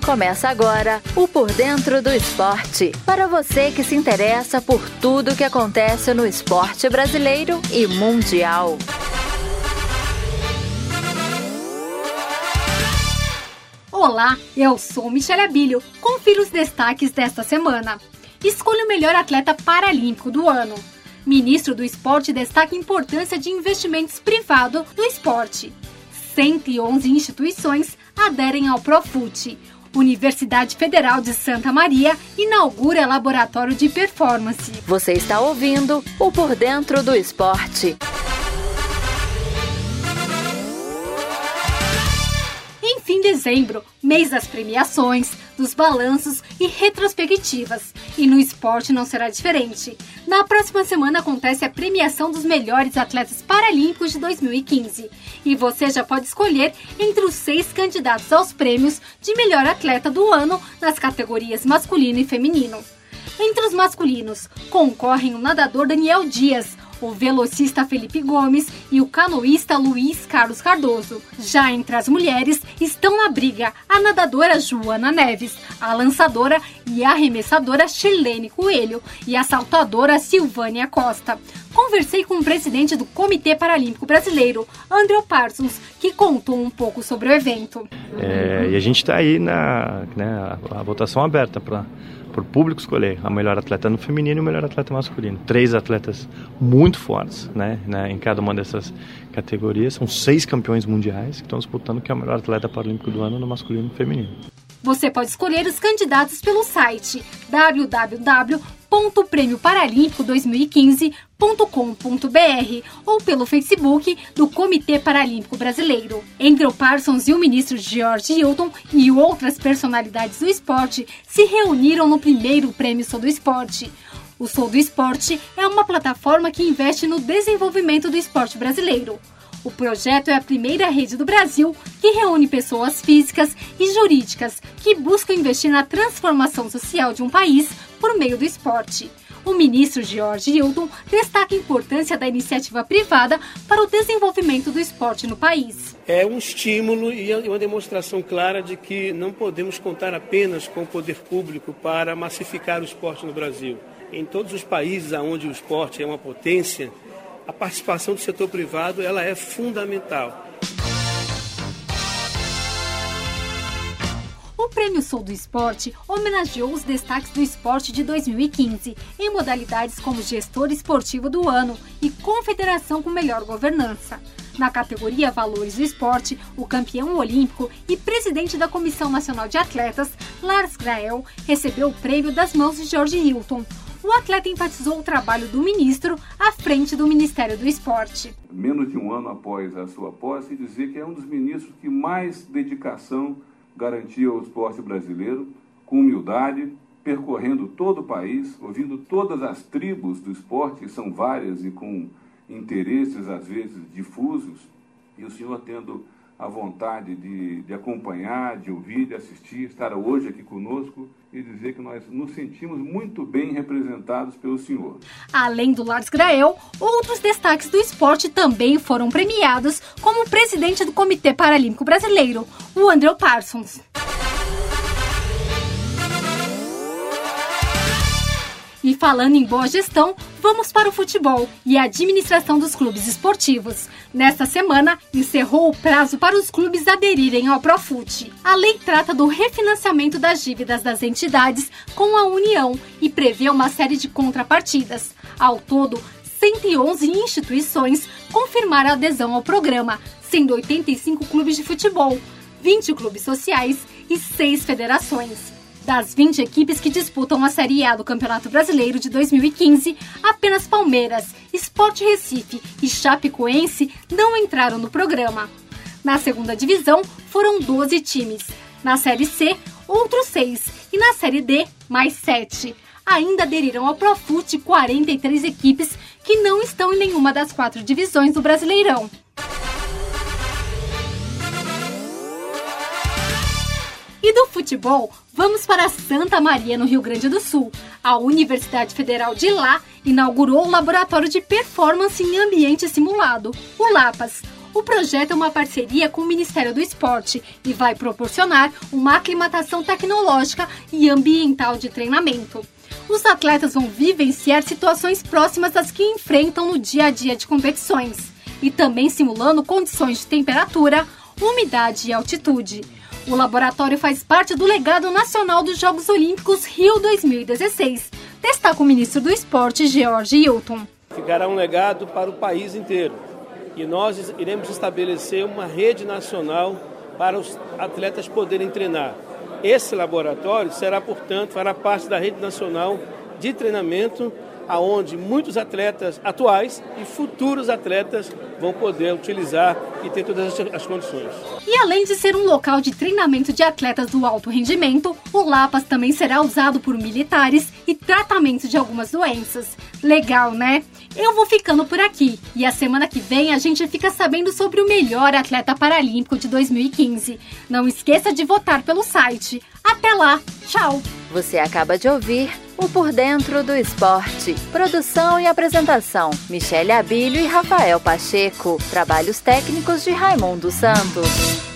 Começa agora o Por Dentro do Esporte, para você que se interessa por tudo que acontece no esporte brasileiro e mundial. Olá, eu sou Michele Abílio. Confira os destaques desta semana. Escolha o melhor atleta paralímpico do ano. Ministro do Esporte destaca a importância de investimentos privados no esporte. 111 instituições aderem ao Profut. Universidade Federal de Santa Maria inaugura laboratório de performance. Você está ouvindo o Por Dentro do Esporte. Em dezembro, mês das premiações, dos balanços e retrospectivas. E no esporte não será diferente. Na próxima semana acontece a premiação dos melhores atletas paralímpicos de 2015. E você já pode escolher entre os 6 candidatos aos prêmios de melhor atleta do ano nas categorias masculino e feminino. Entre os masculinos, concorrem o nadador Daniel Dias, o velocista Felipe Gomes e o canoísta Luiz Carlos Cardoso. Já entre as mulheres estão na briga a nadadora Joana Neves, a lançadora e arremessadora Shirlene Coelho e a saltadora Silvânia Costa. Conversei com o presidente do Comitê Paralímpico Brasileiro, André Parsons, que contou um pouco sobre o evento. E a gente está aí a votação aberta para o público escolher a melhor atleta no feminino e o melhor atleta masculino. 3 atletas muito fortes, em cada uma dessas categorias. São 6 campeões mundiais que estão disputando que é o melhor atleta paralímpico do ano no masculino e feminino. Você pode escolher os candidatos pelo site www.premioparalímpico2015.com.br ou pelo Facebook do Comitê Paralímpico Brasileiro. Entre o Parsons e o ministro George Hilton e outras personalidades do esporte se reuniram no primeiro Prêmio Sou do Esporte. O Sou do Esporte é uma plataforma que investe no desenvolvimento do esporte brasileiro. O projeto é a primeira rede do Brasil que reúne pessoas físicas e jurídicas que buscam investir na transformação social de um país por meio do esporte. O ministro George Hilton destaca a importância da iniciativa privada para o desenvolvimento do esporte no país. É um estímulo e uma demonstração clara de que não podemos contar apenas com o poder público para massificar o esporte no Brasil. Em todos os países onde o esporte é uma potência, a participação do setor privado ela é fundamental. O Prêmio Sou do Esporte homenageou os destaques do esporte de 2015 em modalidades como Gestor Esportivo do Ano e Confederação com Melhor Governança. Na categoria Valores do Esporte, o campeão olímpico e presidente da Comissão Nacional de Atletas, Lars Grael, recebeu o prêmio das mãos de George Hilton. O atleta enfatizou o trabalho do ministro à frente do Ministério do Esporte. Menos de um ano após a sua posse, dizer que é um dos ministros que mais dedicação garantia ao esporte brasileiro, com humildade, percorrendo todo o país, ouvindo todas as tribos do esporte, que são várias e com interesses às vezes difusos, e o senhor tendo a vontade de acompanhar, de ouvir, de assistir, estar hoje aqui conosco e dizer que nós nos sentimos muito bem representados pelo senhor. Além do Lars Grael, outros destaques do esporte também foram premiados, como o presidente do Comitê Paralímpico Brasileiro, o André Parsons. E falando em boa gestão, vamos para o futebol e a administração dos clubes esportivos. Nesta semana, encerrou o prazo para os clubes aderirem ao Profut. A lei trata do refinanciamento das dívidas das entidades com a União e prevê uma série de contrapartidas. Ao todo, 111 instituições confirmaram a adesão ao programa, sendo 85 clubes de futebol, 20 clubes sociais e 6 federações. Das 20 equipes que disputam a Série A do Campeonato Brasileiro de 2015, apenas Palmeiras, Sport Recife e Chapecoense não entraram no programa. Na segunda divisão, foram 12 times. Na Série C, outros 6. E na Série D, mais 7. Ainda aderiram ao Profut 43 equipes que não estão em nenhuma das 4 divisões do Brasileirão. E do futebol, vamos para Santa Maria, no Rio Grande do Sul. A Universidade Federal de lá inaugurou o Laboratório de Performance em Ambiente Simulado, o LAPAS. O projeto é uma parceria com o Ministério do Esporte e vai proporcionar uma aclimatação tecnológica e ambiental de treinamento. Os atletas vão vivenciar situações próximas às que enfrentam no dia a dia de competições e também simulando condições de temperatura, umidade e altitude. O laboratório faz parte do legado nacional dos Jogos Olímpicos Rio 2016, destaca o ministro do Esporte, George Hilton. Ficará um legado para o país inteiro e nós iremos estabelecer uma rede nacional para os atletas poderem treinar. Esse laboratório será, portanto, fará parte da rede nacional de treinamento, aonde muitos atletas atuais e futuros atletas vão poder utilizar e ter todas as condições. E além de ser um local de treinamento de atletas do alto rendimento, o Lapas também será usado por militares e tratamento de algumas doenças. Legal, né? Eu vou ficando por aqui e a semana que vem a gente fica sabendo sobre o melhor atleta paralímpico de 2015. Não esqueça de votar pelo site. Até lá, tchau! Você acaba de ouvir o Por Dentro do Esporte. Produção e apresentação: Michele Abílio e Rafael Pacheco. Trabalhos técnicos de Raimundo Santos.